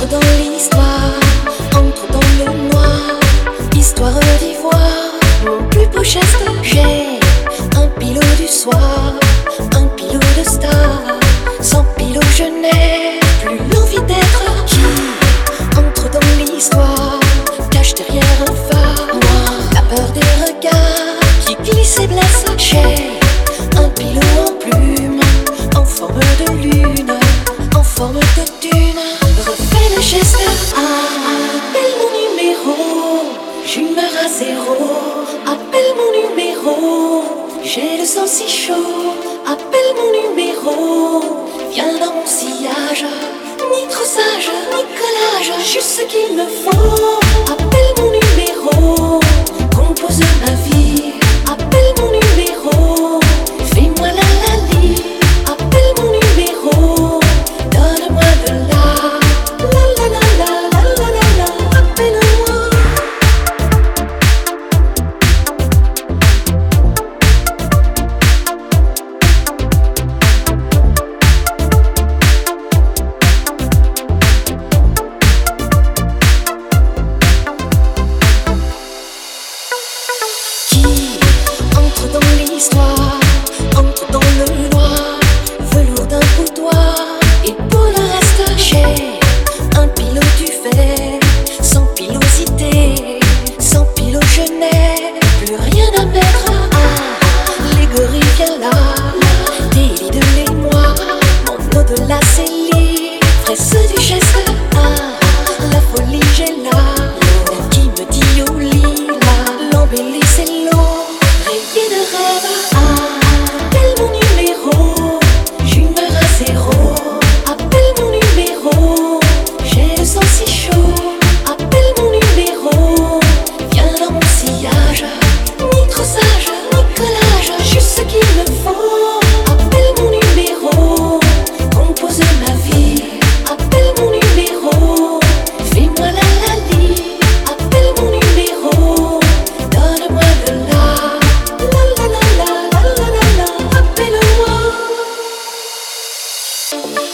Entre dans l'histoire, entre dans le noir, histoire d'ivoire, mon plus beau geste. J'ai un pilot du soir, un pilot de star. Sans pilot je n'ai plus l'envie d'être. Qui entre dans l'histoire, cache derrière un phare. Moi, la peur des regards qui glissent et blessent. J'ai un pilot en plume, en forme de lune, en forme de dune. Refais le geste. Appelle mon numéro, j'humeur à zéro. Appelle mon numéro, j'ai le sang si chaud. Appelle mon numéro, viens dans mon sillage. Ni trop sage, ni collage, juste ce qu'il me faut. Appelle mon numéro, compose ma vie. Appelle mon numéro, fais-moi la lali. Appelle mon numéro, donne-moi de la la la la la la la la. Appelle-moi. Entre dans l'histoire, entre dans le noir, velours d'un boudoir. Et pour le reste, j'ai un pilot du fait, sans pilosité, sans pilot je n'ai plus rien à mettre. Les gorilles viennent là, délit de l'émoi, mon au-delà c'est l'ivresse du geste. La folie j'ai là, qui me dit au lit là, l'embellie c'est l'eau. Rêver de rêve. Appelle mon numéro, j'humeur à zéro. Appelle mon numéro, j'ai le sang si chaud. Appelle mon numéro, viens dans mon sillage. Ni trop sage, ni collage, juste ce qu'il me faut. Appelle mon numéro, compose ma vie. Appelle mon numéro, fais-moi la lali. Appelle mon numéro, donne-moi de la la la la la la la la. Appelle-moi.